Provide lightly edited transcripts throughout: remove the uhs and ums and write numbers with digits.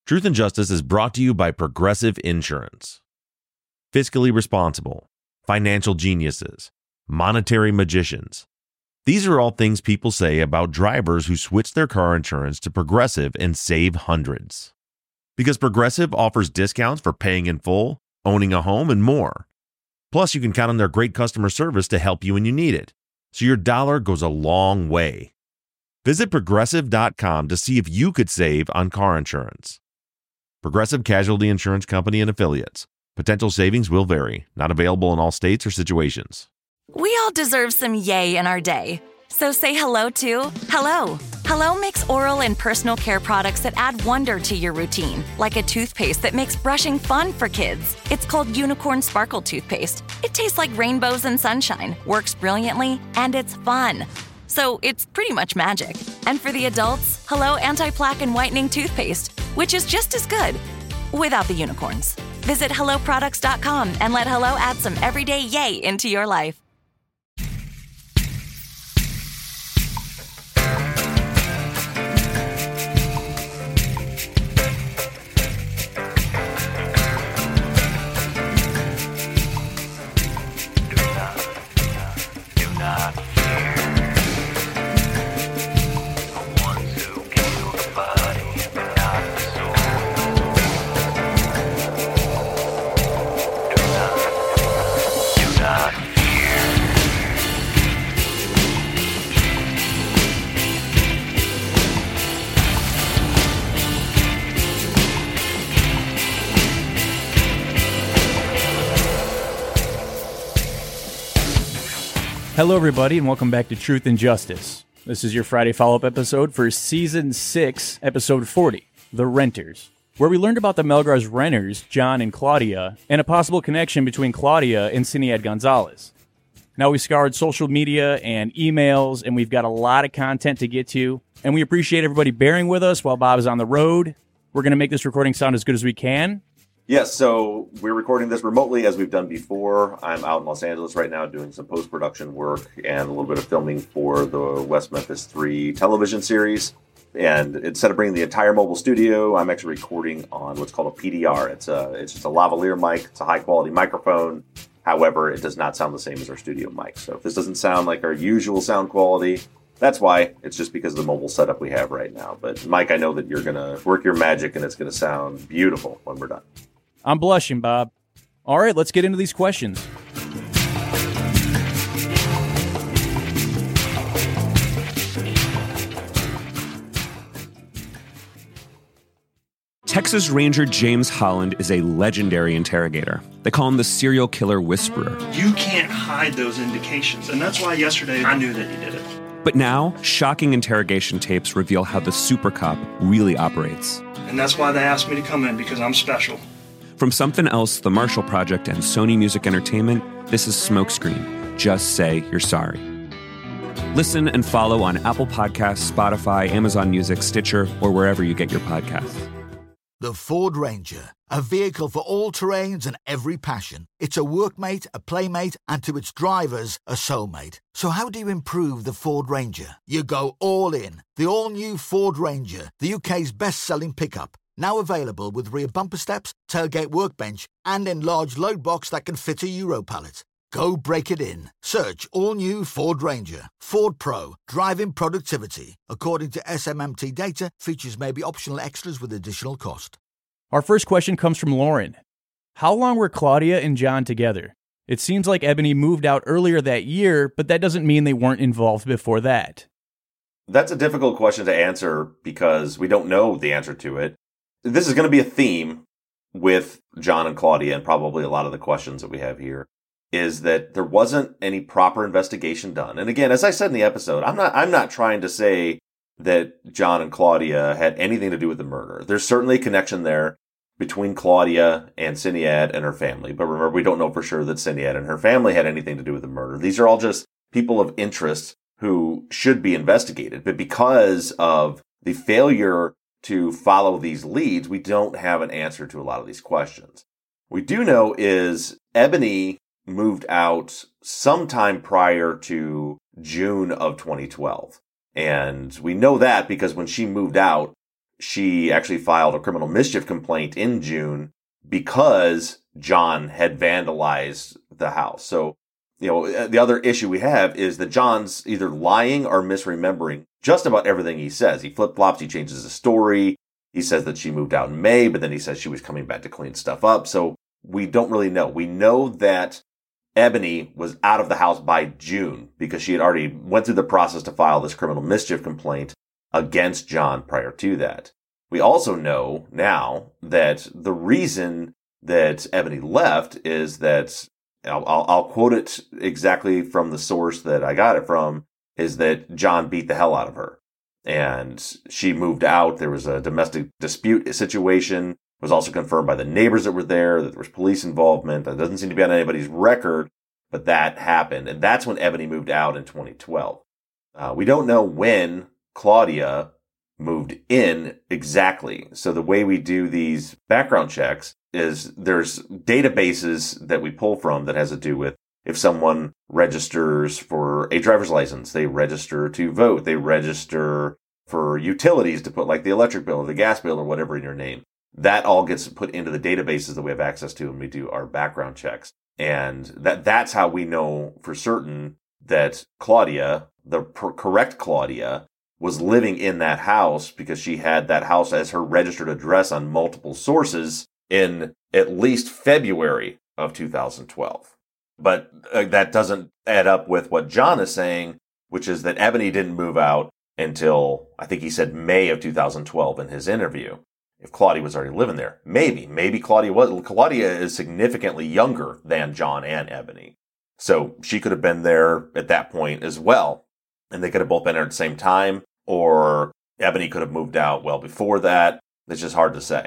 Truth and Justice is brought to you by Progressive Insurance. Fiscally responsible, financial geniuses, monetary magicians. These are all things people say about drivers who switch their car insurance to Progressive and save hundreds. Because Progressive offers discounts for paying in full, owning a home, and more. Plus, you can count on their great customer service to help you when you need it. So your dollar goes a long way. Visit Progressive.com to see if you could save on car insurance. Progressive Casualty Insurance Company and Affiliates. Potential savings will vary. Not available in all states or situations. We all deserve some yay in our day. So say hello to Hello. Hello makes oral and personal care products that add wonder to your routine, like a toothpaste that makes brushing fun for kids. It's called Unicorn Sparkle Toothpaste. It tastes like rainbows and sunshine, works brilliantly, and it's fun. So it's pretty much magic. And for the adults, Hello Anti-Plaque and Whitening Toothpaste, which is just as good, without the unicorns. Visit HelloProducts.com and let Hello add some everyday yay into your life. Hello, everybody, and welcome back to Truth and Justice. This is your Friday follow-up episode for Season 6, Episode 40, The Renters, where we learned about the Melgar's renters, John and Claudia, and a possible connection between Claudia and Cinead Gonzalez. Now, we scoured social media and emails, and we've got a lot of content to get to, and we appreciate everybody bearing with us while Bob is on the road. We're going to make this recording sound as good as we can. Yes, so we're recording this remotely as we've done before. I'm out in Los Angeles right now doing some post-production work and a little bit of filming for the West Memphis 3 television series. And instead of bringing the entire mobile studio, I'm actually recording on what's called a PDR. It's just a lavalier mic. It's a high-quality microphone. However, it does not sound the same as our studio mic. So if this doesn't sound like our usual sound quality, that's why. It's just because of the mobile setup we have right now. But Mike, I know that you're going to work your magic and it's going to sound beautiful when we're done. I'm blushing, Bob. All right, let's get into these questions. Texas Ranger James Holland is a legendary interrogator. They call him the serial killer whisperer. You can't hide those indications, and that's why yesterday I knew that you did it. But now, shocking interrogation tapes reveal how the super cop really operates. And that's why they asked me to come in, because I'm special. From Something Else, The Marshall Project, and Sony Music Entertainment, this is Smokescreen. Just say you're sorry. Listen and follow on Apple Podcasts, Spotify, Amazon Music, Stitcher, or wherever you get your podcasts. The Ford Ranger, a vehicle for all terrains and every passion. It's a workmate, a playmate, and to its drivers, a soulmate. So how do you improve the Ford Ranger? You go all in. The all-new Ford Ranger, the UK's best-selling pickup. Now available with rear bumper steps, tailgate workbench, and enlarged load box that can fit a Euro pallet. Go break it in. Search all new Ford Ranger. Ford Pro. Driving productivity. According to SMMT data, features may be optional extras with additional cost. Our first question comes from Lauren. How long were Claudia and John together? It seems like Ebony moved out earlier that year, but that doesn't mean they weren't involved before that. That's a difficult question to answer because we don't know the answer to it. This is going to be a theme with John and Claudia, and probably a lot of the questions that we have here, is that there wasn't any proper investigation done. And again, as I said in the episode, I'm not trying to say that John and Claudia had anything to do with the murder. There's certainly a connection there between Claudia and Cinead and her family. But remember, we don't know for sure that Cinead and her family had anything to do with the murder. These are all just people of interest who should be investigated. But because of the failure to follow these leads, we don't have an answer to a lot of these questions. We do know is Ebony moved out sometime prior to June of 2012. And we know that because when she moved out, she actually filed a criminal mischief complaint in June because John had vandalized the house. So, the other issue we have is that John's either lying or misremembering just about everything he says. He flip-flops, he changes the story. He says that she moved out in May, but then he says she was coming back to clean stuff up. So we don't really know. We know that Ebony was out of the house by June because she had already went through the process to file this criminal mischief complaint against John prior to that. We also know now that the reason that Ebony left is that, I'll quote it exactly from the source that I got it from, is that John beat the hell out of her. And she moved out. There was a domestic dispute situation. It was also confirmed by the neighbors that were there that there was police involvement. That doesn't seem to be on anybody's record, but that happened. And that's when Ebony moved out in 2012. We don't know when Claudia moved in exactly. So the way we do these background checks is there's databases that we pull from that has to do with if someone registers for a driver's license, they register to vote, they register for utilities to put like the electric bill or the gas bill or whatever in your name. That all gets put into the databases that we have access to when we do our background checks. And that's how we know for certain that Claudia, the correct Claudia, was living in that house because she had that house as her registered address on multiple sources in at least February of 2012. But that doesn't add up with what John is saying, which is that Ebony didn't move out until, I think he said May of 2012 in his interview. If Claudia was already living there, maybe Claudia was. Claudia is significantly younger than John and Ebony. So she could have been there at that point as well. And they could have both been there at the same time, or Ebony could have moved out well before that. It's just hard to say.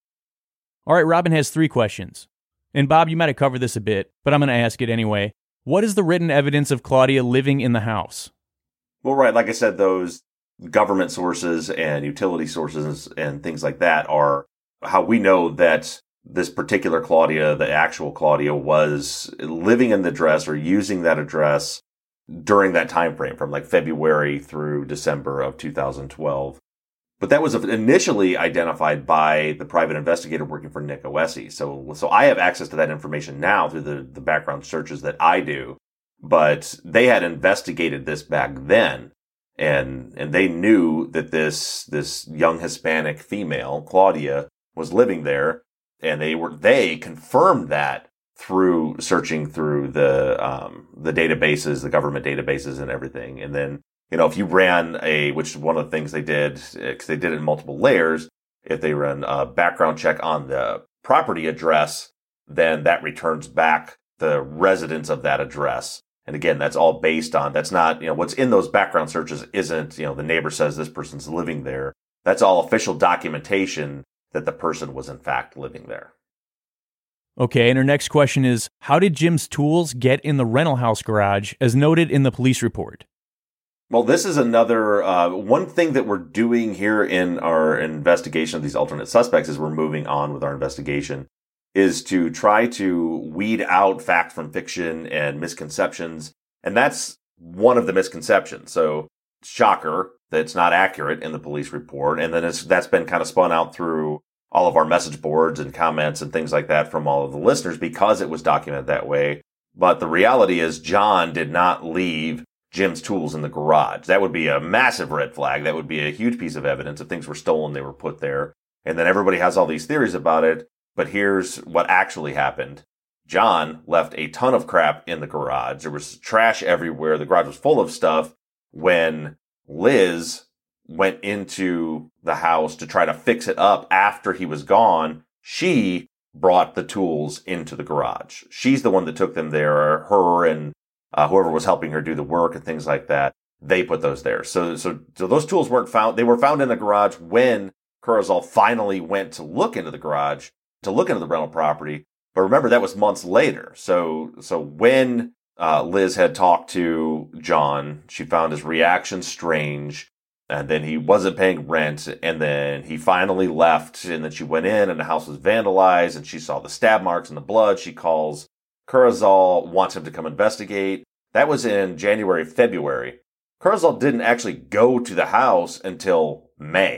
All right, Robin has 3 questions. And Bob, you might have covered this a bit, but I'm going to ask it anyway. What is the written evidence of Claudia living in the house? Well, right, like I said, those government sources and utility sources and things like that are how we know that this particular Claudia, the actual Claudia, was living in the address or using that address during that time frame from like February through December of 2012. But that was initially identified by the private investigator working for Nick Oesi. So I have access to that information now through the background searches that I do. But they had investigated this back then, and they knew that this young Hispanic female, Claudia, was living there, and they confirmed that through searching through the databases, the government databases and everything. And then, if you ran which is one of the things they did, because they did it in multiple layers, if they run a background check on the property address, then that returns back the residence of that address. And again, that's all based on, that's not, what's in those background searches isn't, the neighbor says this person's living there. That's all official documentation that the person was in fact living there. Okay, and our next question is, how did Jim's tools get in the rental house garage as noted in the police report? Well, this is another, one thing that we're doing here in our investigation of these alternate suspects as we're moving on with our investigation is to try to weed out fact from fiction and misconceptions. And that's one of the misconceptions. So, shocker, that's not accurate in the police report. And then that's been kind of spun out through all of our message boards and comments and things like that from all of the listeners because it was documented that way. But the reality is John did not leave Jim's tools in the garage. That would be a massive red flag. That would be a huge piece of evidence. If things were stolen, they were put there. And then everybody has all these theories about it. But here's what actually happened. John left a ton of crap in the garage. There was trash everywhere. The garage was full of stuff. When Liz went into the house to try to fix it up after he was gone, she brought the tools into the garage. She's the one that took them there. Her and whoever was helping her do the work and things like that, they put those there. So those tools weren't found. They were found in the garage when Kurzweil finally went to look into the garage, to look into the rental property. But remember, that was months later. So when Liz had talked to John, she found his reaction strange. And then he wasn't paying rent. And then he finally left. And then she went in and the house was vandalized. And she saw the stab marks and the blood. She calls Kurzweil, wants him to come investigate. That was in January, February. Kurzweil didn't actually go to the house until May.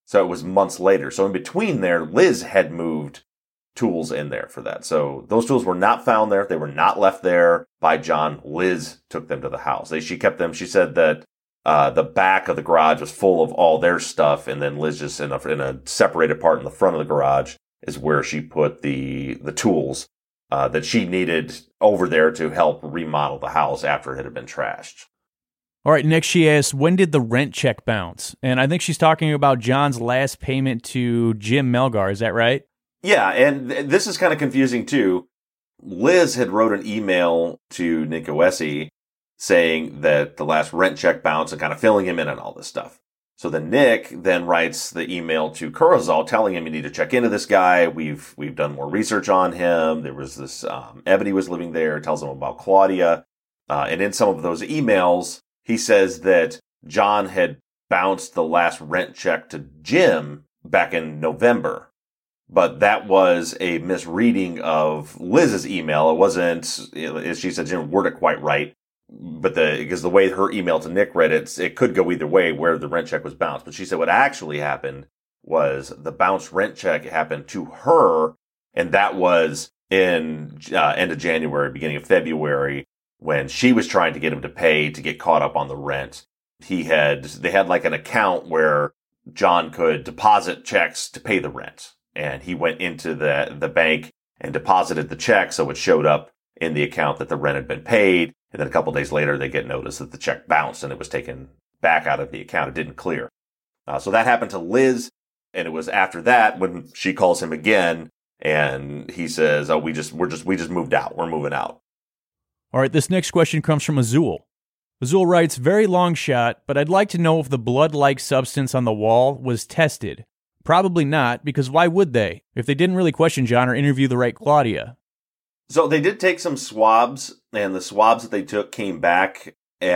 So it was months later. So in between there, Liz had moved tools in there for that. So those tools were not found there. They were not left there by John. Liz took them to the house. She kept them. She said that the back of the garage was full of all their stuff, and then Liz just in a separated part in the front of the garage is where she put the tools that she needed over there to help remodel the house after it had been trashed. All right, next she asks, when did the rent check bounce? And I think she's talking about John's last payment to Jim Melgar. Is that right? Yeah, and this is kind of confusing too. Liz had wrote an email to Nick Goesse saying that the last rent check bounced and kind of filling him in on all this stuff. So then Nick then writes the email to Kurzweil telling him you need to check into this guy. We've done more research on him. There was this Ebony was living there, tells him about Claudia. And in some of those emails, he says that John had bounced the last rent check to Jim back in November. But that was a misreading of Liz's email. It wasn't, as she said, she didn't word it quite right. But because the way her email to Nick read it, it could go either way where the rent check was bounced. But she said what actually happened was the bounced rent check happened to her. And that was in end of January, beginning of February, when she was trying to get him to pay to get caught up on the rent. They had like an account where John could deposit checks to pay the rent. And he went into the bank and deposited the check, so it showed up in the account that the rent had been paid. And then a couple of days later, they get notice that the check bounced and it was taken back out of the account. It didn't clear. So that happened to Liz. And it was after that when she calls him again and he says, "Oh, we just moved out. We're moving out." All right, this next question comes from Azul. Azul writes, very long shot, but I'd like to know if the blood-like substance on the wall was tested. Probably not, because why would they, if they didn't really question John or interview the right Claudia? So they did take some swabs, and the swabs that they took came back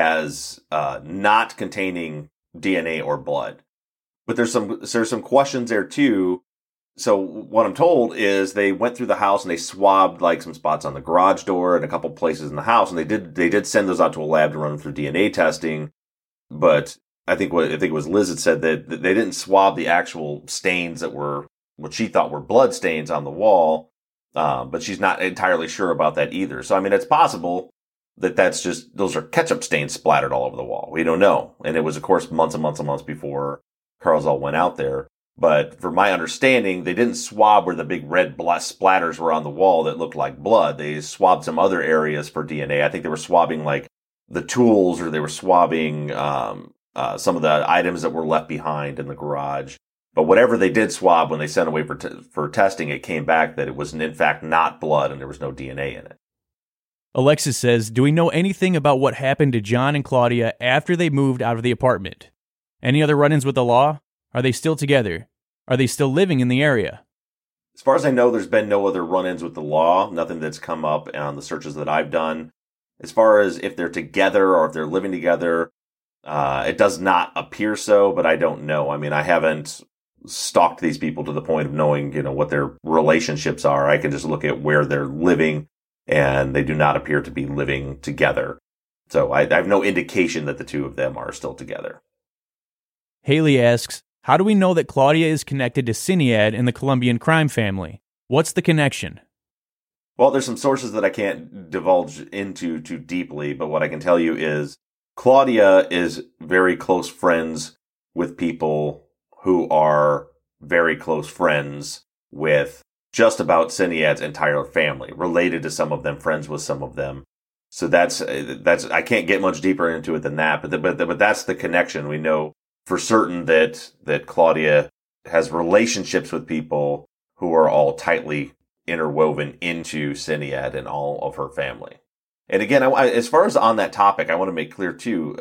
as not containing DNA or blood. But there's some questions there too. So what I'm told is they went through the house and they swabbed like some spots on the garage door and a couple places in the house, and they did send those out to a lab to run through DNA testing. But I think it was Liz that said that they didn't swab the actual stains that were what she thought were blood stains on the wall. But she's not entirely sure about that either. So, I mean, it's possible that those are ketchup stains splattered all over the wall. We don't know. And it was, of course, months and months and months before Kurzweil went out there. But for my understanding, they didn't swab where the big red splatters were on the wall that looked like blood. They swabbed some other areas for DNA. I think they were swabbing like the tools, or they were swabbing, some of the items that were left behind in the garage. But whatever they did swab when they sent away for testing, it came back that it was in fact not blood and there was no DNA in it. Alexis says, do we know anything about what happened to John and Claudia after they moved out of the apartment? Any other run-ins with the law? Are they still together? Are they still living in the area? As far as I know, there's been no other run-ins with the law. Nothing that's come up on the searches that I've done. As far as if they're together or if they're living together, it does not appear so, but I don't know. I mean, I haven't stalked these people to the point of knowing, what their relationships are. I can just look at where they're living, and they do not appear to be living together. So I have no indication that the two of them are still together. Haley asks, how do we know that Claudia is connected to Syniad and the Colombian crime family? What's the connection? Well, there's some sources that I can't divulge into too deeply, but what I can tell you is Claudia is very close friends with people who are very close friends with just about Syniad's entire family, related to some of them, friends with some of them. So that's I can't get much deeper into it than that, but that's the connection. We know for certain that Claudia has relationships with people who are all tightly interwoven into Syniad and all of her family. And again, as far as on that topic, I want to make clear too,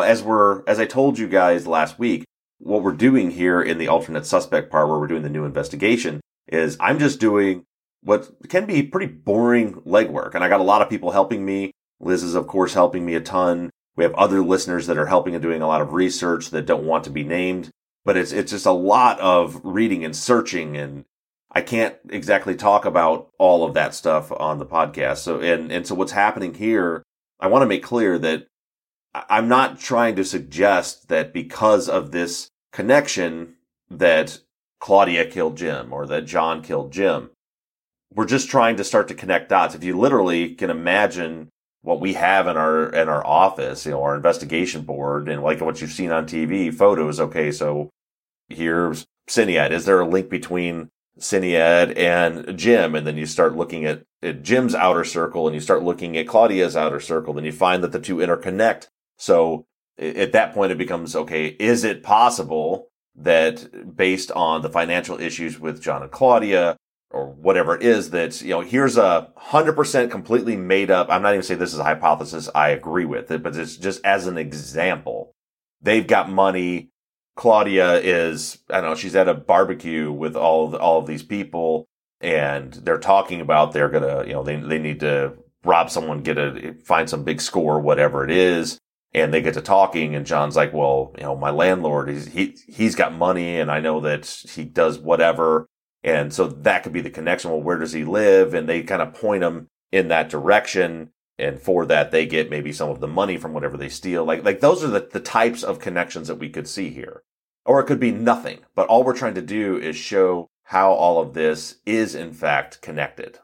as I told you guys last week, what we're doing here in the alternate suspect part where we're doing the new investigation is I'm just doing what can be pretty boring legwork. And I got a lot of people helping me. Liz is, of course, helping me a ton. We have other listeners that are helping and doing a lot of research that don't want to be named. But it's just a lot of reading and searching, and I can't exactly talk about all of that stuff on the podcast. So what's happening here, I want to make clear that I'm not trying to suggest that because of this connection that Claudia killed Jim or that John killed Jim. We're just trying to start to connect dots. If you literally can imagine what we have in our office, our investigation board, and like what you've seen on TV, photos. Okay, so here's Sinead. Is there a link between Sinead and Jim? And then you start looking at Jim's outer circle, and you start looking at Claudia's outer circle, then you find that the two interconnect. So at that point, it becomes, okay, is it possible that based on the financial issues with John and Claudia, or whatever it is, that, here's a 100% completely made up, I'm not even saying this is a hypothesis, I agree with it, but it's just as an example. They've got money. Claudia is, I don't know, she's at a barbecue with all of these people, and they're talking about they're gonna, they need to rob someone, find some big score, whatever it is. And they get to talking, and John's like, well, my landlord, he's got money, and I know that he does whatever. And so that could be the connection. Well, where does he live? And they kind of point him in that direction. And for that, they get maybe some of the money from whatever they steal. Like those are the types of connections that we could see here. Or it could be nothing. But all we're trying to do is show how all of this is, in fact, connected.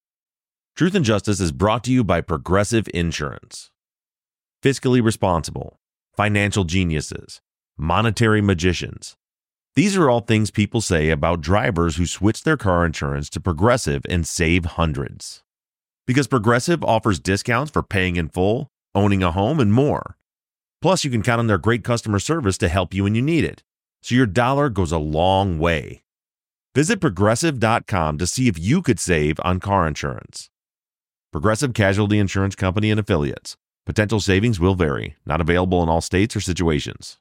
Truth and Justice is brought to you by Progressive Insurance. Fiscally responsible, financial geniuses, monetary magicians. These are all things people say about drivers who switch their car insurance to Progressive and save hundreds. Because Progressive offers discounts for paying in full, owning a home, and more. Plus, you can count on their great customer service to help you when you need it. So your dollar goes a long way. Visit Progressive.com to see if you could save on car insurance. Progressive Casualty Insurance Company and Affiliates. Potential savings will vary. Not available in all states or situations.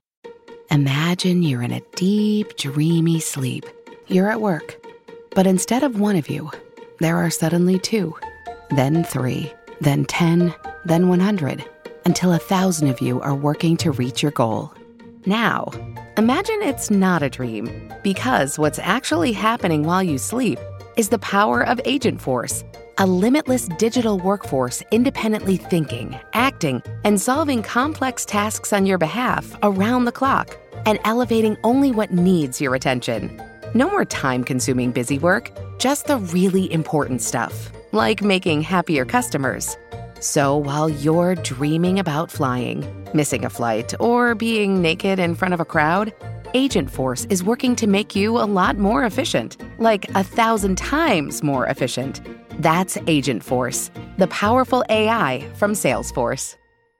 Imagine you're in a deep, dreamy sleep. You're at work. But instead of one of you, there are suddenly two, then three, then 10, then 100, until 1,000 of you are working to reach your goal. Now, imagine it's not a dream, because what's actually happening while you sleep is the power of Agent Force, a limitless digital workforce independently thinking, acting, and solving complex tasks on your behalf around the clock, and elevating only what needs your attention. No more time-consuming busy work, just the really important stuff, like making happier customers. So while you're dreaming about flying, missing a flight, or being naked in front of a crowd, Agent Force is working to make you a lot more efficient, like 1,000 times more efficient. That's Agent Force, the powerful AI from Salesforce.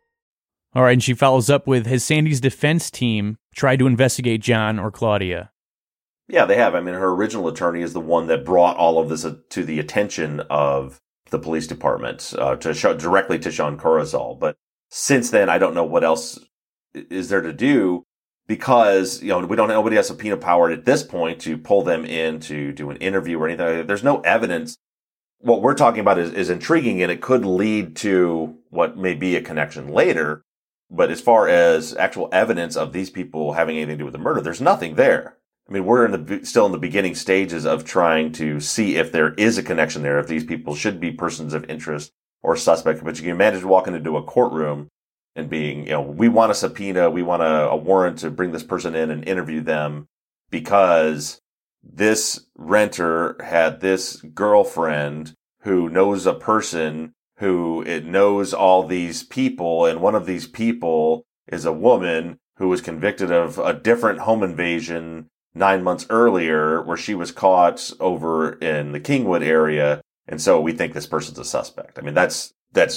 All right, and she follows up with, has Sandy's defense team tried to investigate John or Claudia? Yeah, they have. I mean, her original attorney is the one that brought all of this to the attention of the police department, directly to Sean Corozal. But since then, I don't know what else is there to do, because nobody has subpoena power at this point to pull them in to do an interview or anything. There's no evidence. What we're talking about is intriguing, and it could lead to what may be a connection later. But as far as actual evidence of these people having anything to do with the murder, there's nothing there. I mean, we're still in the beginning stages of trying to see if there is a connection there, if these people should be persons of interest or suspect. But you can imagine walking into a courtroom and being, we want a subpoena, we want a warrant to bring this person in and interview them because this renter had this girlfriend who knows a person who knows all these people, and one of these people is a woman who was convicted of a different home invasion 9 months earlier where she was caught over in the Kingwood area, and so we think this person's a suspect. I mean, that's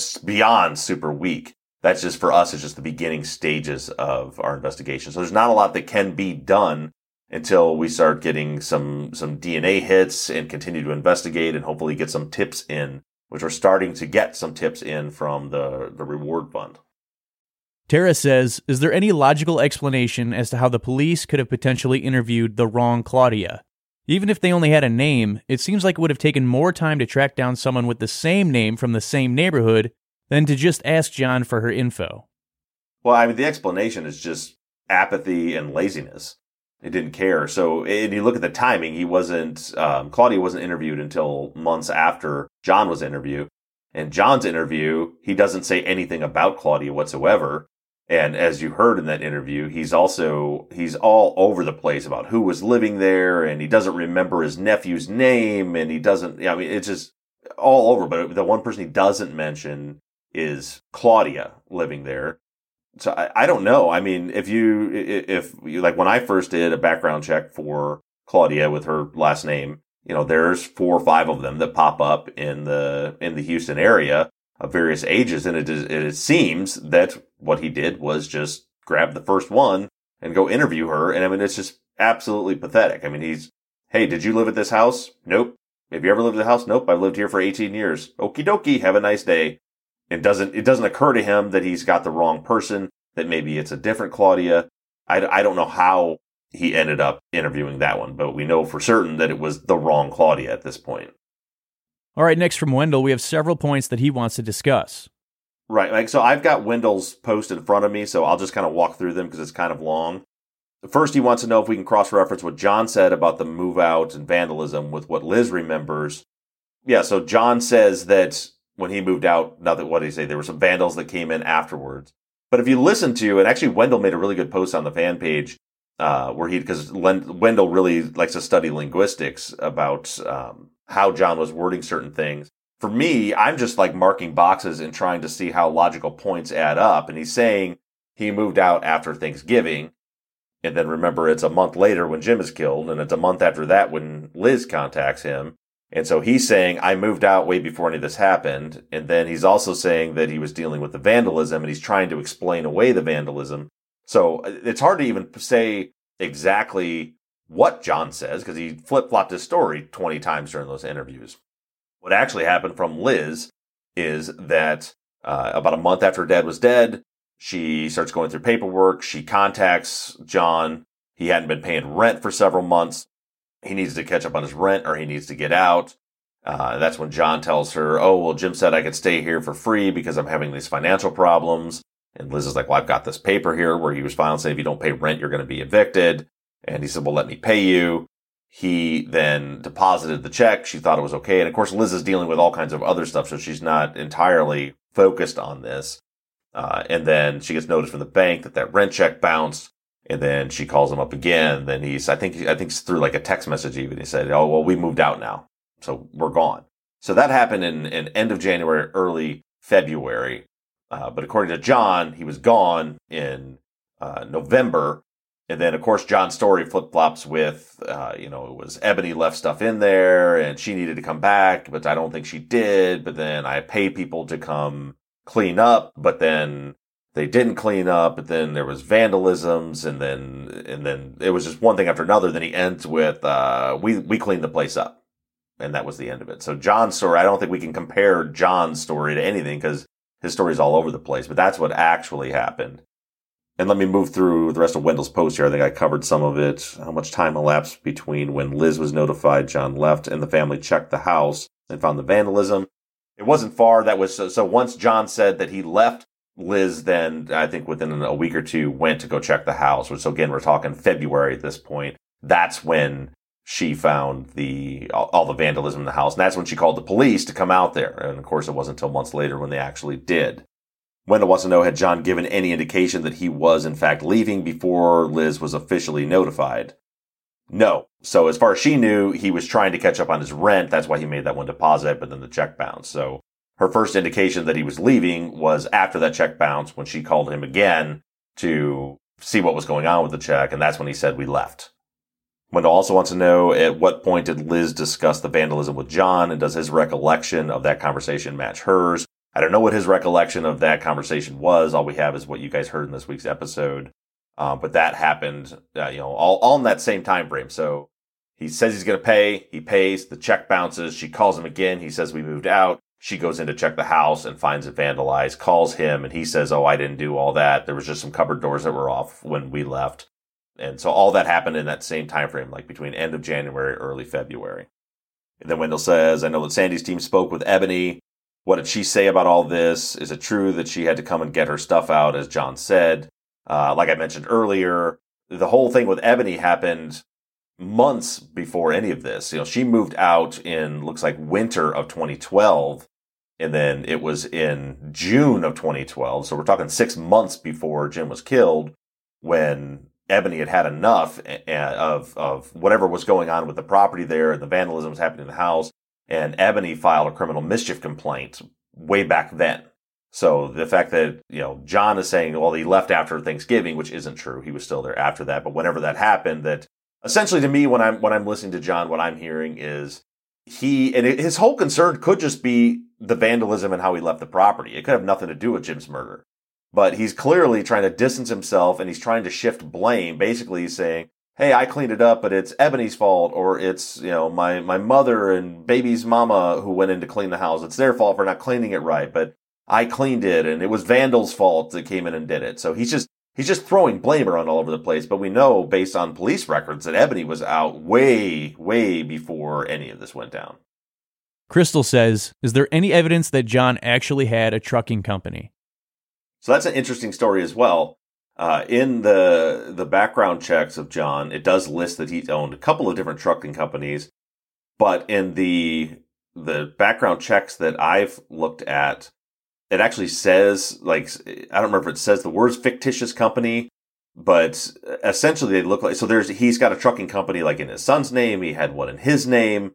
beyond super weak. That's just, for us, it's just the beginning stages of our investigation. So there's not a lot that can be done until we start getting some DNA hits and continue to investigate and hopefully get some tips in, which we're starting to get some tips in from the reward fund. Tara says, is there any logical explanation as to how the police could have potentially interviewed the wrong Claudia? Even if they only had a name, it seems like it would have taken more time to track down someone with the same name from the same neighborhood than to just ask John for her info. Well, I mean, the explanation is just apathy and laziness. They didn't care. So, and you look at the timing, Claudia wasn't interviewed until months after John was interviewed. And John's interview, he doesn't say anything about Claudia whatsoever. And as you heard in that interview, he's all over the place about who was living there, and he doesn't remember his nephew's name, and he doesn't, I mean, it's just all over. But the one person he doesn't mention is Claudia living there. So I don't know. I mean, if you, like when I first did a background check for Claudia with her last name, there's 4 or 5 of them that pop up in the Houston area of various ages. And it seems that what he did was just grab the first one and go interview her. And I mean, it's just absolutely pathetic. I mean, hey, did you live at this house? Nope. Have you ever lived at the house? Nope. I've lived here for 18 years. Okie dokie. Have a nice day. It doesn't occur to him that he's got the wrong person, that maybe it's a different Claudia. I don't know how he ended up interviewing that one, but we know for certain that it was the wrong Claudia at this point. All right, next from Wendell, we have several points that he wants to discuss. Right. So I've got Wendell's post in front of me, so I'll just kind of walk through them because it's kind of long. First, he wants to know if we can cross-reference what John said about the move-out and vandalism with what Liz remembers. Yeah, so John says that when he moved out, what did he say? There were some vandals that came in afterwards. But if you listen to, and actually Wendell made a really good post on the fan page, because Wendell really likes to study linguistics about how John was wording certain things. For me, I'm just like marking boxes and trying to see how logical points add up. And he's saying he moved out after Thanksgiving. And then remember, it's a month later when Jim is killed. And it's a month after that when Liz contacts him. And so he's saying, I moved out way before any of this happened. And then he's also saying that he was dealing with the vandalism and he's trying to explain away the vandalism. So it's hard to even say exactly what John says because he flip-flopped his story 20 times during those interviews. What actually happened from Liz is that about a month after her dad was dead, she starts going through paperwork. She contacts John. He hadn't been paying rent for several months. He needs to catch up on his rent or he needs to get out. That's when John tells her, oh, well, Jim said I could stay here for free because I'm having these financial problems. And Liz is like, well, I've got this paper here where he was filing saying if you don't pay rent, you're going to be evicted. And he said, well, let me pay you. He then deposited the check. She thought it was okay. And of course, Liz is dealing with all kinds of other stuff, so she's not entirely focused on this. And then she gets notice from the bank that rent check bounced. And then she calls him up again. Then I think it's through like a text message even. He said, oh, well, we moved out now. So we're gone. So that happened in end of January, early February. But according to John, he was gone in November. And then, of course, John's story flip-flops with, it was Ebony left stuff in there and she needed to come back, but I don't think she did. But then I pay people to come clean up, but then they didn't clean up. But then there was vandalisms and then it was just one thing after another. Then he ends with, we cleaned the place up. And that was the end of it. So John's story, I don't think we can compare John's story to anything because his story's all over the place, but that's what actually happened. And let me move through the rest of Wendell's post here. I think I covered some of it. How much time elapsed between when Liz was notified John left and the family checked the house and found the vandalism. It wasn't far. That was so once John said that he left, Liz then, I think within a week or two, went to go check the house. So again, we're talking February at this point. That's when she found all the vandalism in the house. And that's when she called the police to come out there. And of course, it wasn't until months later when they actually did. Wendell wants to know, had John given any indication that he was in fact leaving before Liz was officially notified? No. So as far as she knew, he was trying to catch up on his rent. That's why he made that one deposit, but then the check bounced. So her first indication that he was leaving was after that check bounced when she called him again to see what was going on with the check. And that's when he said, we left. Wendell also wants to know, at what point did Liz discuss the vandalism with John, and does his recollection of that conversation match hers? I don't know what his recollection of that conversation was. All we have is what you guys heard in this week's episode. But that happened, all in that same time frame. So he says he's going to pay. He pays. The check bounces. She calls him again. He says we moved out. She goes in to check the house and finds it vandalized, calls him, and he says, oh, I didn't do all that. There was just some cupboard doors that were off when we left. And so all that happened in that same time frame, like between end of January, early February. And then Wendell says, I know that Sandy's team spoke with Ebony. What did she say about all this? Is it true that she had to come and get her stuff out, as John said? Like I mentioned earlier, the whole thing with Ebony happened months before any of this. She moved out in, looks like winter of 2012. And then it was in June of 2012. So we're talking 6 months before Jim was killed, when Ebony had enough of whatever was going on with the property there and the vandalism was happening in the house. And Ebony filed a criminal mischief complaint way back then. So the fact that, John is saying, well, he left after Thanksgiving, which isn't true. He was still there after that. But whenever that happened, that essentially to me, when I'm listening to John, what I'm hearing is his whole concern could just be the vandalism and how he left the property. It could have nothing to do with Jim's murder. But he's clearly trying to distance himself, and he's trying to shift blame. Basically, he's saying, hey, I cleaned it up, but it's Ebony's fault, or it's, my mother and baby's mama who went in to clean the house. It's their fault for not cleaning it right, but I cleaned it, and it was Vandal's fault that came in and did it. So he's just throwing blame around all over the place. But we know, based on police records, that Ebony was out way, way before any of this went down. Crystal says, is there any evidence that John actually had a trucking company? So that's an interesting story as well. In the background checks of John, it does list that he owned a couple of different trucking companies. But in the background checks that I've looked at, it actually says, I don't remember if it says the words fictitious company, but essentially they look like, so he's got a trucking company like in his son's name. He had one in his name.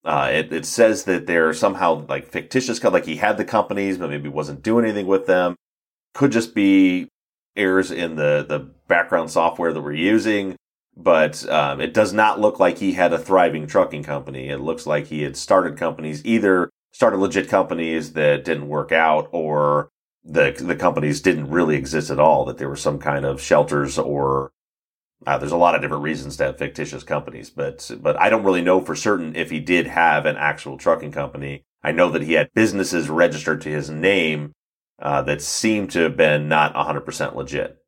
It says that they're somehow like fictitious, like he had the companies, but maybe wasn't doing anything with them. Could just be errors in the background software that we're using. But it does not look like he had a thriving trucking company. It looks like he had started companies, either started legit companies that didn't work out, or the companies didn't really exist at all, that there were some kind of shelters, or there's a lot of different reasons to have fictitious companies. But I don't really know for certain if he did have an actual trucking company. I know that he had businesses registered to his name that seemed to have been not 100% legit.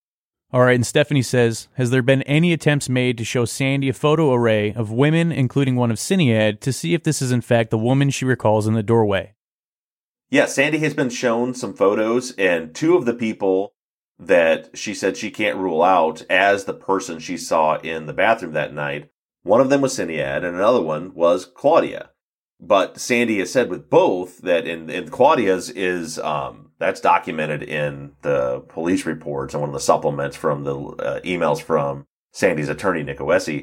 All right, and Stephanie says, has there been any attempts made to show Sandy a photo array of women, including one of Sinead, to see if this is in fact the woman she recalls in the doorway? Yeah, Sandy has been shown some photos, and two of the people that she said she can't rule out as the person she saw in the bathroom that night, one of them was Sinead, and another one was Claudia. But Sandy has said with both that in Claudia's is that's documented in the police reports and one of the supplements from the emails from Sandy's attorney, Nick Oesi.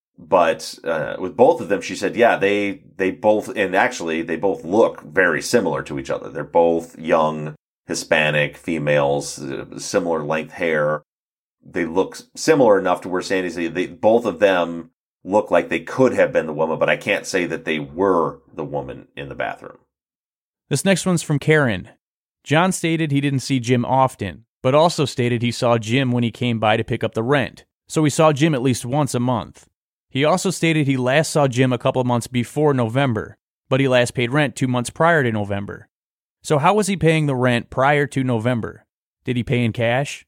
But with both of them, she said, yeah, they both, and actually they both look very similar to each other. They're both young Hispanic females, similar length hair. They look similar enough to where Sandy said both of them look like they could have been the woman, but I can't say that they were the woman in the bathroom. This next one's from Karen. John stated he didn't see Jim often, but also stated he saw Jim when he came by to pick up the rent, so he saw Jim at least once a month. He also stated he last saw Jim a couple months before November, but he last paid rent 2 months prior to November. So how was he paying the rent prior to November? Did he pay in cash?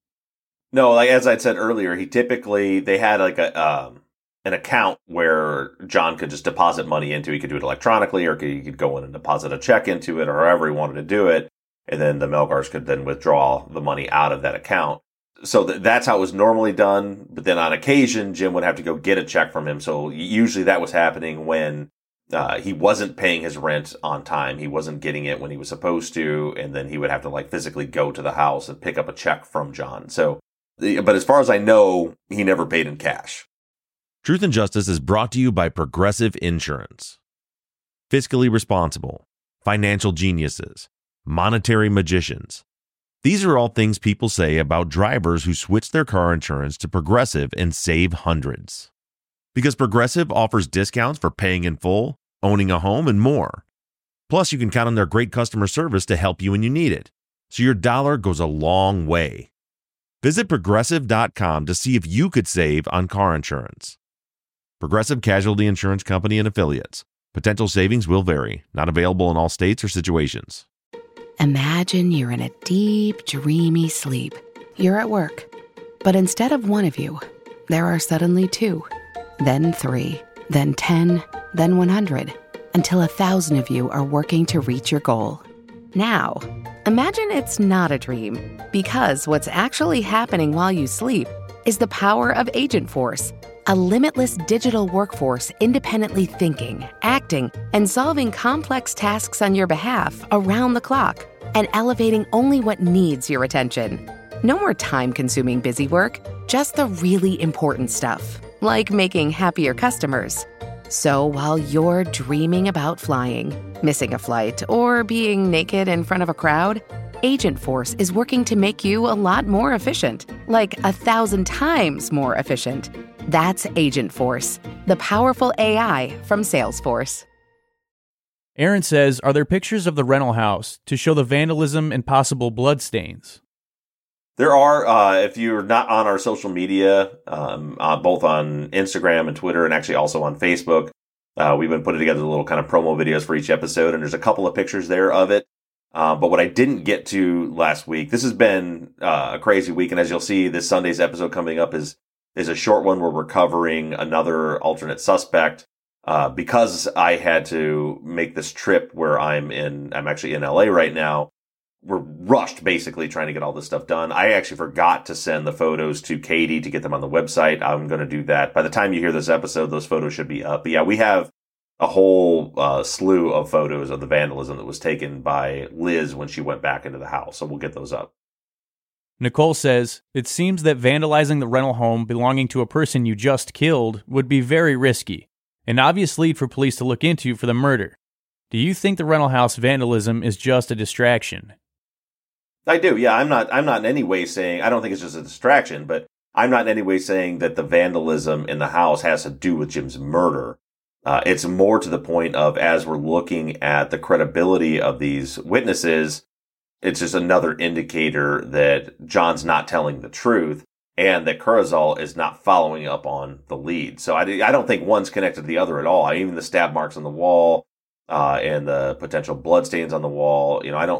No, like as I said earlier, they had like an account where John could just deposit money into. He could do it electronically, or he could go in and deposit a check into it, or however he wanted to do it. And then the Melgars could then withdraw the money out of that account. So that's how it was normally done. But then on occasion, Jim would have to go get a check from him. So usually that was happening when he wasn't paying his rent on time. He wasn't getting it when he was supposed to. And then he would have to physically go to the house and pick up a check from John. So, but as far as I know, he never paid in cash. Truth and Justice is brought to you by Progressive Insurance. Fiscally responsible, financial geniuses, monetary magicians. These are all things people say about drivers who switch their car insurance to Progressive and save hundreds. Because Progressive offers discounts for paying in full, owning a home, and more. Plus, you can count on their great customer service to help you when you need it. So your dollar goes a long way. Visit Progressive.com to see if you could save on car insurance. Progressive Casualty Insurance Company and Affiliates. Potential savings will vary. Not available in all states or situations. Imagine you're in a deep, dreamy sleep. You're at work. But instead of one of you, there are suddenly two, then three, then 10, then 100, until 1,000 of you are working to reach your goal. Now, imagine it's not a dream, because what's actually happening while you sleep is the power of Agent Force. A limitless digital workforce independently thinking, acting, and solving complex tasks on your behalf around the clock, and elevating only what needs your attention. No more time-consuming busy work, just the really important stuff, like making happier customers. So while you're dreaming about flying, missing a flight, or being naked in front of a crowd, Agentforce is working to make you a lot more efficient, like 1,000 times more efficient. That's Agentforce, the powerful AI from Salesforce. Aaron says, are there pictures of the rental house to show the vandalism and possible bloodstains? There are, if you're not on our social media, both on Instagram and Twitter, and actually also on Facebook, we've been putting together little kind of promo videos for each episode, and there's a couple of pictures there of it. But what I didn't get to last week, this has been a crazy week, and as you'll see, this Sunday's episode coming up is a short one where we're covering another alternate suspect. Because I had to make this trip where I'm actually in LA right now. We're rushed basically trying to get all this stuff done. I actually forgot to send the photos to Katie to get them on the website. I'm going to do that. By the time you hear this episode, those photos should be up. But yeah, we have a whole slew of photos of the vandalism that was taken by Liz when she went back into the house. So we'll get those up. Nicole says, it seems that vandalizing the rental home belonging to a person you just killed would be very risky, an obvious lead for police to look into for the murder. Do you think the rental house vandalism is just a distraction? I do, yeah. I'm not in any way saying, I don't think it's just a distraction, but I'm not in any way saying that the vandalism in the house has to do with Jim's murder. It's more to the point of, as we're looking at the credibility of these witnesses, it's just another indicator that John's not telling the truth and that Kurzweil is not following up on the lead. So I don't think one's connected to the other at all. Even the stab marks on the wall, and the potential bloodstains on the wall,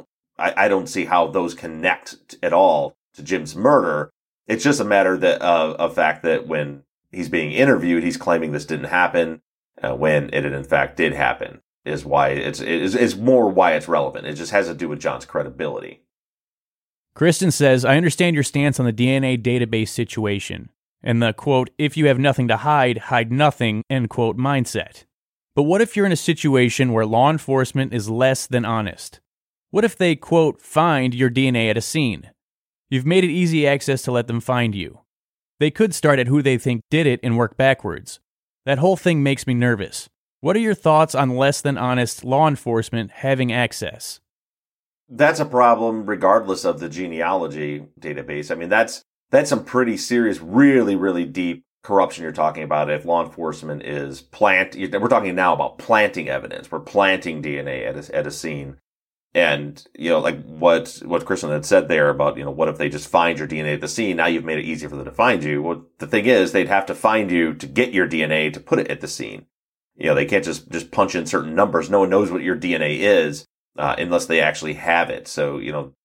I don't see how those connect at all to Jim's murder. It's just a matter of fact that when he's being interviewed, he's claiming this didn't happen, when it in fact did happen. Is why it's more why it's relevant. It just has to do with John's credibility. Kristen says, I understand your stance on the DNA database situation and the, quote, if you have nothing to hide, hide nothing, end quote, mindset. But what if you're in a situation where law enforcement is less than honest? What if they, quote, find your DNA at a scene? You've made it easy access to let them find you. They could start at who they think did it and work backwards. That whole thing makes me nervous. What are your thoughts on less than honest law enforcement having access? That's a problem regardless of the genealogy database. I mean, that's some pretty serious, really, really deep corruption you're talking about. If law enforcement is we're talking now about planting evidence. We're planting DNA at a scene. And, like what Kristen had said there about, what if they just find your DNA at the scene? Now you've made it easy for them to find you. Well, the thing is, they'd have to find you to get your DNA to put it at the scene. They can't just punch in certain numbers. No one knows what your DNA is, unless they actually have it. So,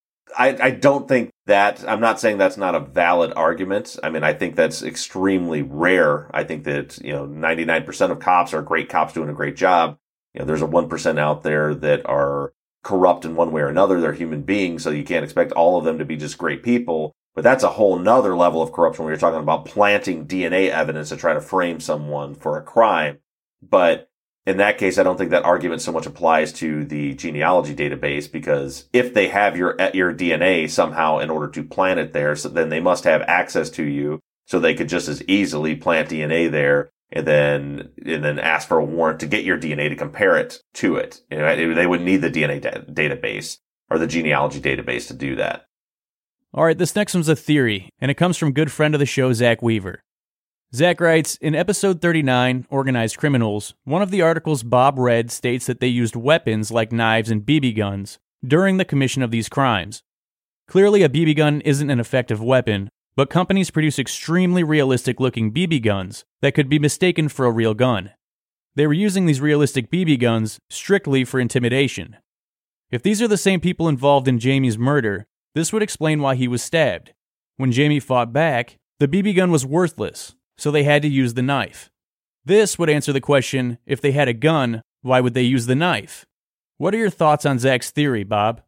I don't think that, I'm not saying that's not a valid argument. I mean, I think that's extremely rare. I think that, 99% of cops are great cops doing a great job. There's a 1% out there that are corrupt in one way or another. They're human beings, so you can't expect all of them to be just great people. But that's a whole nother level of corruption when you're talking about planting DNA evidence to try to frame someone for a crime. But in that case, I don't think that argument so much applies to the genealogy database, because if they have your DNA somehow in order to plant it there, so then they must have access to you, so they could just as easily plant DNA there and then ask for a warrant to get your DNA to compare it to it. They would need the DNA database or the genealogy database to do that. All right, this next one's a theory, and it comes from good friend of the show, Zach Weaver. Zach writes, in episode 39, Organized Criminals, one of the articles Bob read states that they used weapons like knives and BB guns during the commission of these crimes. Clearly, a BB gun isn't an effective weapon, but companies produce extremely realistic-looking BB guns that could be mistaken for a real gun. They were using these realistic BB guns strictly for intimidation. If these are the same people involved in Jamie's murder, this would explain why he was stabbed. When Jamie fought back, the BB gun was worthless, so they had to use the knife. This would answer the question, if they had a gun, why would they use the knife? What are your thoughts on Zach's theory, Bob?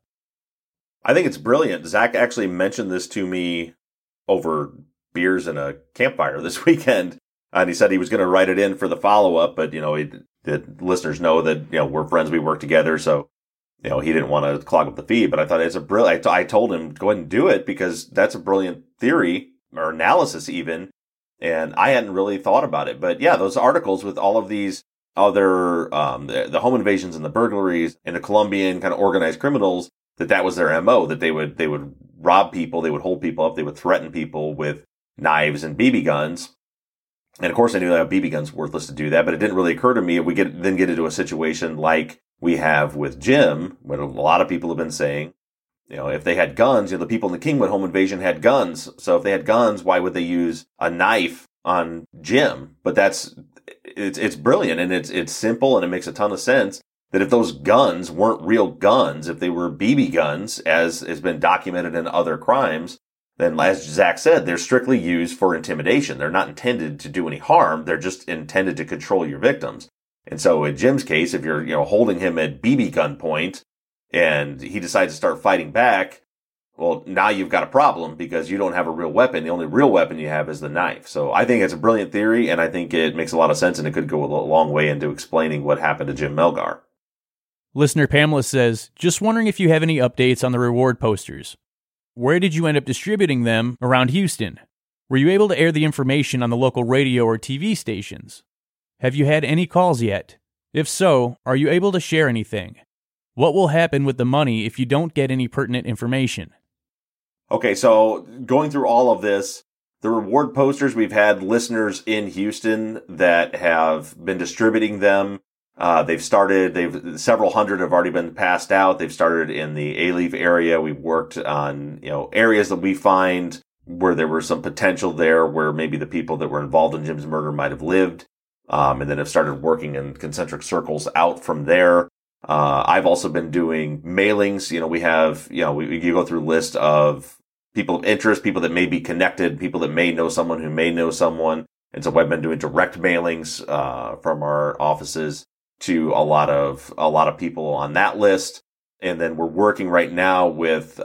I think it's brilliant. Zach actually mentioned this to me over beers and a campfire this weekend. And he said he was going to write it in for the follow-up, but, the listeners know that, we're friends, we work together. So, he didn't want to clog up the feed, but I thought it's a brilliant, I told him, go ahead and do it because that's a brilliant theory or analysis even. And I hadn't really thought about it, but yeah, those articles with all of these other, the home invasions and the burglaries and the Colombian kind of organized criminals, that was their MO, that they would rob people, they would hold people up, they would threaten people with knives and BB guns. And of course I knew that BB guns were worthless to do that, but it didn't really occur to me if we get into a situation like we have with Jim, what a lot of people have been saying, if they had guns, the people in the Kingwood home invasion had guns. So if they had guns, why would they use a knife on Jim? But it's brilliant and it's simple and it makes a ton of sense that if those guns weren't real guns, if they were BB guns, as has been documented in other crimes, then as Zach said, they're strictly used for intimidation. They're not intended to do any harm. They're just intended to control your victims. And so in Jim's case, if you're, holding him at BB gun point and he decides to start fighting back, well, now you've got a problem because you don't have a real weapon. The only real weapon you have is the knife. So I think it's a brilliant theory and I think it makes a lot of sense and it could go a long way into explaining what happened to Jim Melgar. Listener Pamela says, just wondering if you have any updates on the reward posters. Where did you end up distributing them around Houston? Were you able to air the information on the local radio or TV stations? Have you had any calls yet? If so, are you able to share anything? What will happen with the money if you don't get any pertinent information? Okay, so going through all of this, the reward posters, we've had listeners in Houston that have been distributing them. Several hundred have already been passed out. They've started in the Alief area. We've worked on, areas that we find where there was some potential there where maybe the people that were involved in Jim's murder might have lived. And then have started working in concentric circles out from there. I've also been doing mailings. We have, you go through a list of people of interest, people that may be connected, people that may know someone who may know someone. And so I've been doing direct mailings, from our offices to a lot of people on that list. And then we're working right now with,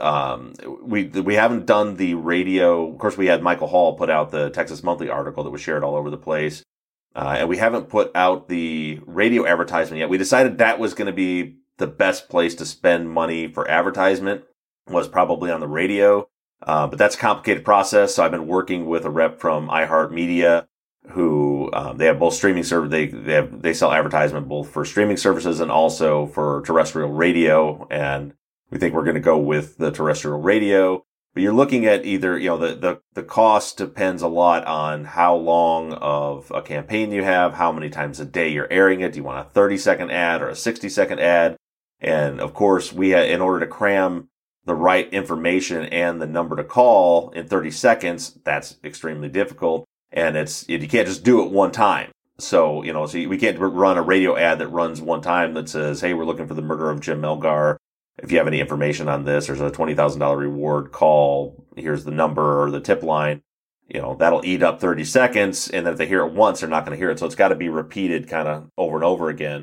we haven't done the radio. Of course, we had Michael Hall put out the Texas Monthly article that was shared all over the place. And we haven't put out the radio advertisement yet. We decided that was going to be the best place to spend money for advertisement was probably on the radio. But that's a complicated process. So I've been working with a rep from iHeartMedia who, they have both streaming service. They sell advertisement both for streaming services and also for terrestrial radio. And we think we're going to go with the terrestrial radio. But you're looking at either, the cost depends a lot on how long of a campaign you have, how many times a day you're airing it. Do you want a 30-second ad or a 60-second ad? And of course, in order to cram the right information and the number to call in 30 seconds, that's extremely difficult. And you can't just do it one time. So, we can't run a radio ad that runs one time that says, hey, we're looking for the murder of Jim Melgar. If you have any information on this, there's a $20,000 reward, call. Here's the number or the tip line. That'll eat up 30 seconds. And then if they hear it once, they're not going to hear it. So it's got to be repeated kind of over and over again.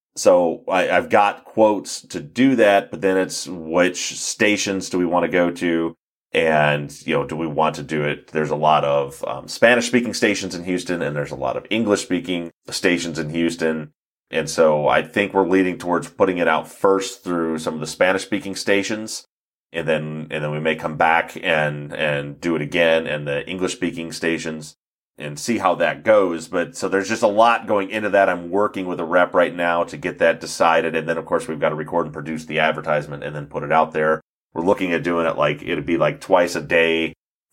So I've got quotes to do that, but then it's which stations do we want to go to? And, do we want to do it? There's a lot of Spanish speaking stations in Houston and there's a lot of English speaking stations in Houston. And so I think we're leading towards putting it out first through some of the Spanish speaking stations. And then we may come back and do it again in the English speaking stations and see how that goes. But so there's just a lot going into that. I'm working with a rep right now to get that decided. And then of course we've got to record and produce the advertisement and then put it out there. We're looking at doing it it'd be like twice a day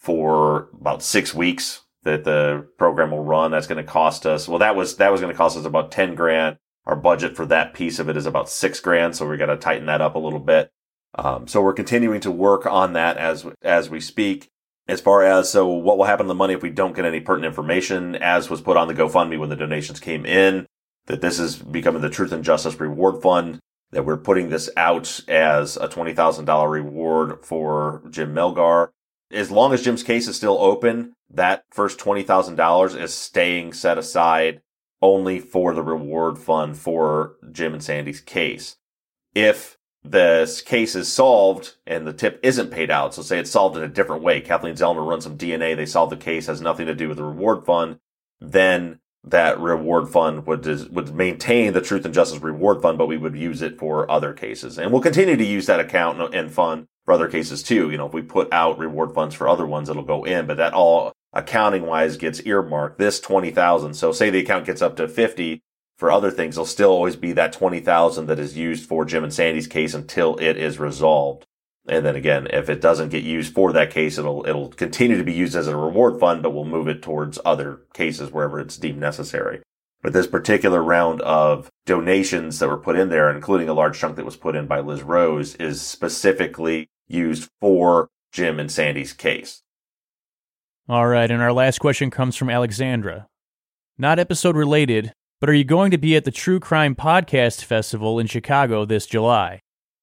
for about 6 weeks that the program will run. That's going to cost us, that was going to cost us about $10,000. Our budget for that piece of it is about $6,000, so we got to tighten that up a little bit. So we're continuing to work on that as we speak. As far as what will happen to the money if we don't get any pertinent information, as was put on the GoFundMe when the donations came in, that this is becoming the Truth and Justice Reward Fund. That we're putting this out as a $20,000 reward for Jim Melgar. As long as Jim's case is still open, that first $20,000 is staying set aside only for the reward fund for Jim and Sandy's case. If this case is solved and the tip isn't paid out, so say it's solved in a different way, Kathleen Zellner runs some DNA, they solve the case, has nothing to do with the reward fund, then that reward fund would maintain the Truth and Justice Reward Fund, but we would use it for other cases. And we'll continue to use that account and fund for other cases too. If we put out reward funds for other ones, it'll go in, but that all accounting wise gets earmarked. This 20,000. So say the account gets up to 50 for other things, there'll still always be that 20,000 that is used for Jim and Sandy's case until it is resolved. And then again, if it doesn't get used for that case, it'll continue to be used as a reward fund, but we'll move it towards other cases wherever it's deemed necessary. But this particular round of donations that were put in there, including a large chunk that was put in by Liz Rose, is specifically used for Jim and Sandy's case. All right, and our last question comes from Alexandra. Not episode related, but are you going to be at the True Crime Podcast Festival in Chicago this July?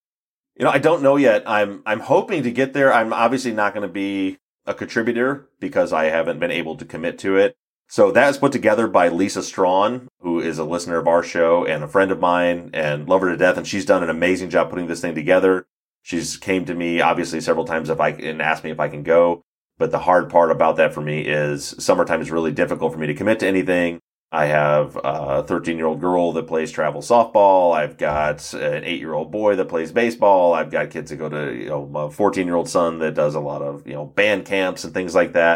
I don't know yet. I'm hoping to get there. I'm obviously not going to be a contributor because I haven't been able to commit to it. So that is put together by Lisa Strawn, who is a listener of our show and a friend of mine and love her to death. And she's done an amazing job putting this thing together. She's came to me obviously several times and asked me if I can go. But the hard part about that for me is summertime is really difficult for me to commit to anything. I have a 13-year-old girl that plays travel softball. I've got an 8-year-old boy that plays baseball. I've got kids that go to, a 14-year-old son that does a lot of, band camps and things like that.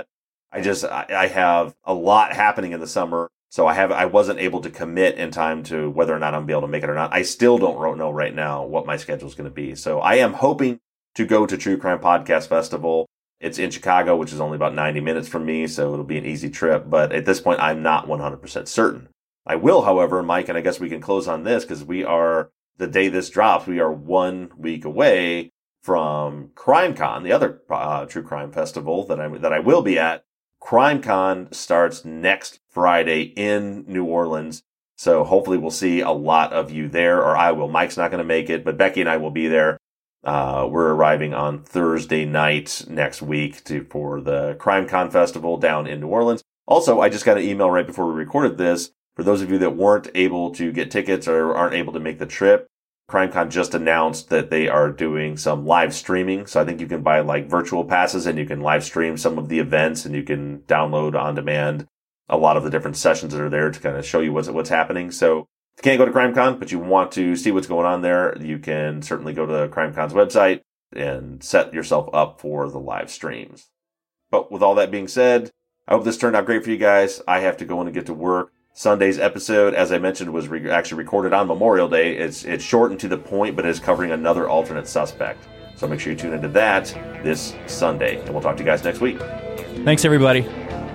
I have a lot happening in the summer. So I wasn't able to commit in time to whether or not I'm going to be able to make it or not. I still don't know right now what my schedule is going to be. So I am hoping to go to True Crime Podcast Festival. It's in Chicago, which is only about 90 minutes from me, so it'll be an easy trip. But at this point, I'm not 100% certain. I will, however, Mike, and I guess we can close on this because the day this drops, we are 1 week away from CrimeCon, the other true crime festival that I will be at. CrimeCon starts next Friday in New Orleans. So hopefully we'll see a lot of you there, or I will. Mike's not going to make it, but Becky and I will be there. We're arriving on Thursday night next week for the CrimeCon Festival down in New Orleans. Also, I just got an email right before we recorded this. For those of you that weren't able to get tickets or aren't able to make the trip, CrimeCon just announced that they are doing some live streaming. So I think you can buy virtual passes and you can live stream some of the events and you can download on demand a lot of the different sessions that are there to kind of show you what's happening. So if you can't go to CrimeCon, but you want to see what's going on there, you can certainly go to CrimeCon's website and set yourself up for the live streams. But with all that being said, I hope this turned out great for you guys. I have to go in and get to work. Sunday's episode, as I mentioned, was actually recorded on Memorial Day. It's short and to the point, but is covering another alternate suspect. So make sure you tune into that this Sunday. And we'll talk to you guys next week. Thanks, everybody.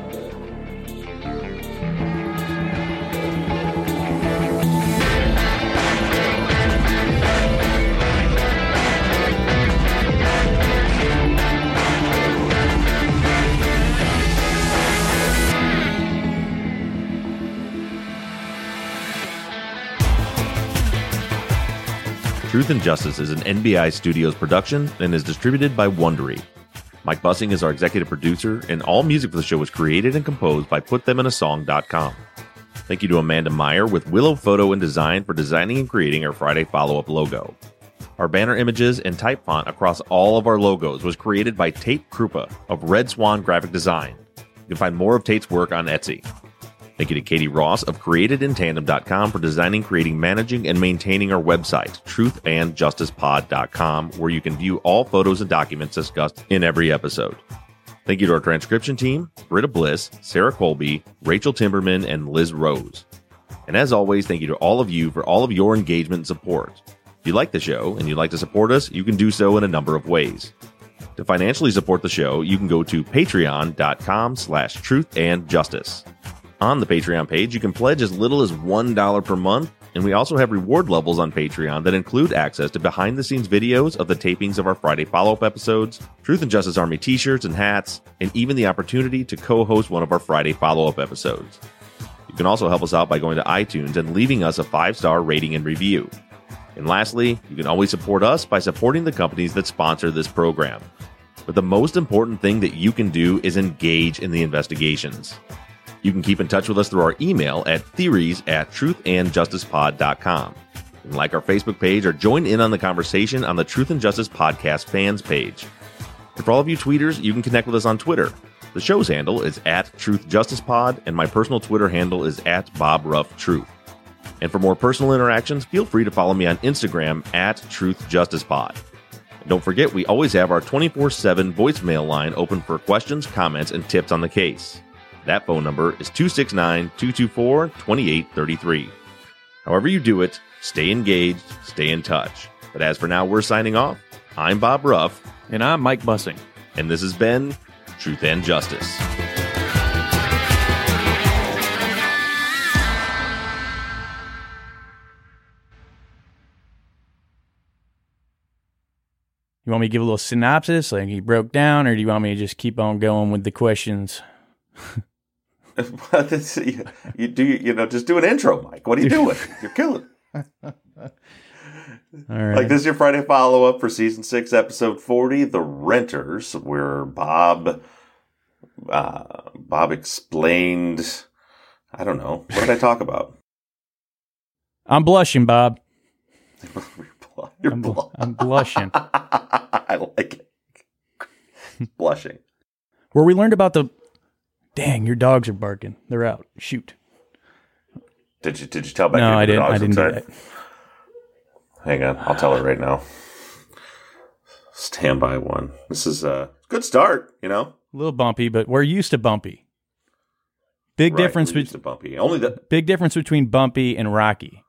Truth and Justice is an NBI Studios production and is distributed by Wondery. Mike Bussing is our executive producer, and all music for the show was created and composed by PutThemInASong.com. Thank you to Amanda Meyer with Willow Photo and Design for designing and creating our Friday Follow-Up logo. Our banner images and type font across all of our logos was created by Tate Krupa of Red Swan Graphic Design. You can find more of Tate's work on Etsy. Thank you to Katie Ross of CreatedInTandem.com for designing, creating, managing, and maintaining our website, TruthAndJusticePod.com, where you can view all photos and documents discussed in every episode. Thank you to our transcription team, Britta Bliss, Sarah Colby, Rachel Timberman, and Liz Rose. And as always, thank you to all of you for all of your engagement and support. If you like the show and you'd like to support us, you can do so in a number of ways. To financially support the show, you can go to patreon.com/truthandjustice. On the Patreon page, you can pledge as little as $1 per month, and we also have reward levels on Patreon that include access to behind-the-scenes videos of the tapings of our Friday Follow-Up episodes, Truth and Justice Army t-shirts and hats, and even the opportunity to co-host one of our Friday Follow-Up episodes. You can also help us out by going to iTunes and leaving us a 5-star rating and review. And lastly, you can always support us by supporting the companies that sponsor this program. But the most important thing that you can do is engage in the investigations. You can keep in touch with us through our email at theories@truthandjusticepod.com. And like our Facebook page or join in on the conversation on the Truth and Justice Podcast fans page. And for all of you tweeters, you can connect with us on Twitter. The show's handle is @TruthJusticePod, and my personal Twitter handle is @BobRuffTruth. And for more personal interactions, feel free to follow me on Instagram @TruthJusticePod. And don't forget, we always have our 24/7 voicemail line open for questions, comments, and tips on the case. That phone number is 269-224-2833. However you do it, stay engaged, stay in touch. But as for now, we're signing off. I'm Bob Ruff. And I'm Mike Bussing. And this has been Truth and Justice. You want me to give a little synopsis, like he broke down, or do you want me to just keep on going with the questions? Just do an intro, Mike. What are you doing? You're killing it. All right. Like, this is your Friday follow-up for Season 6, Episode 40, The Renters, where Bob explained, I don't know, what did I talk about? I'm blushing, Bob. You're I'm blushing. I like it. Blushing. Where we learned about the... Dang, your dogs are barking. They're out. Shoot. Did you tell Becky? No, I the didn't. dogs I didn't do inside? that. Hang on, I'll tell her right now. Stand by one. This is a good start, you know. A little bumpy, but we're used to bumpy. Big difference between bumpy. Only the big difference between bumpy and rocky.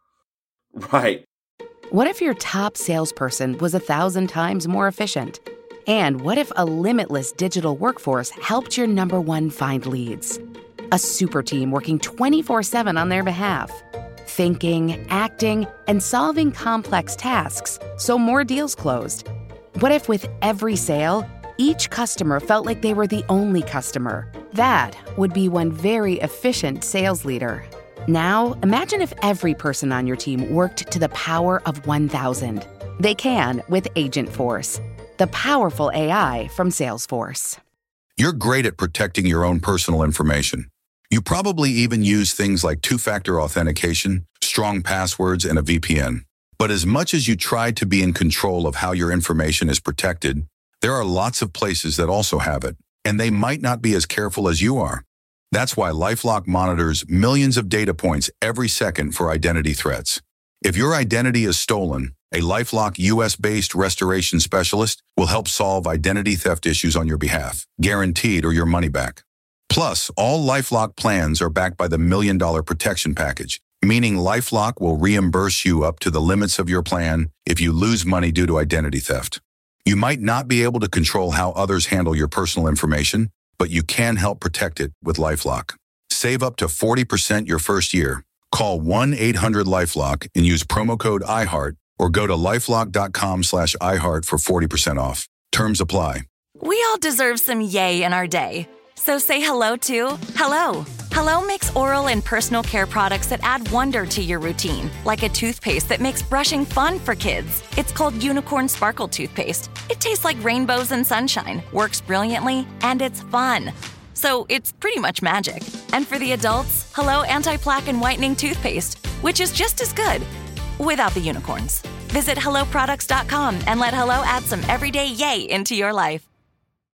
Right. What if your top salesperson was 1,000 times more efficient? And what if a limitless digital workforce helped your number one find leads? A super team working 24/7 on their behalf. Thinking, acting, and solving complex tasks so more deals closed. What if with every sale, each customer felt like they were the only customer? That would be one very efficient sales leader. Now, imagine if every person on your team worked to the power of 1,000. They can with Agentforce, the powerful AI from Salesforce. You're great at protecting your own personal information. You probably even use things like two-factor authentication, strong passwords, and a VPN. But as much as you try to be in control of how your information is protected, there are lots of places that also have it, and they might not be as careful as you are. That's why LifeLock monitors millions of data points every second for identity threats. If your identity is stolen, a LifeLock US-based restoration specialist will help solve identity theft issues on your behalf, guaranteed or your money back. Plus, all LifeLock plans are backed by the $1 Million Protection Package, meaning LifeLock will reimburse you up to the limits of your plan if you lose money due to identity theft. You might not be able to control how others handle your personal information, but you can help protect it with LifeLock. Save up to 40% your first year. Call 1-800-LifeLock and use promo code IHEART, or go to lifelock.com/iHeart for 40% off. Terms apply. We all deserve some yay in our day. So say hello to Hello. Hello makes oral and personal care products that add wonder to your routine, like a toothpaste that makes brushing fun for kids. It's called Unicorn Sparkle Toothpaste. It tastes like rainbows and sunshine, works brilliantly, and it's fun. So it's pretty much magic. And for the adults, Hello Anti-Plaque and Whitening Toothpaste, which is just as good, without the unicorns. Visit HelloProducts.com and let Hello add some everyday yay into your life.